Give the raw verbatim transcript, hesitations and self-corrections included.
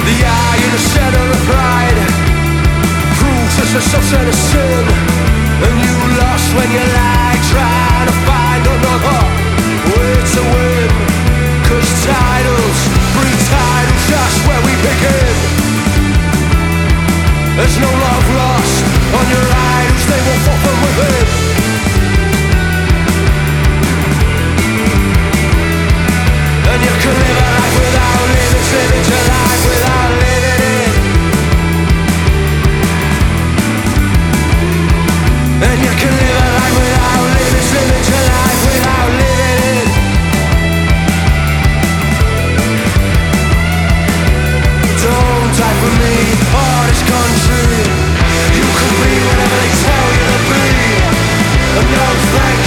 The eye in the center of pride proves us a subset of sin. And you lost when you lie, trying to find another way to win. Cause titles breed titles just where we begin. There's no love lost on your idols, they will fall from within. And you can live a life without limits, living your life without living it. And you can live a life without limits, living your life without living it. Don't die for me or this country. You can be whatever they tell you to be. And no thank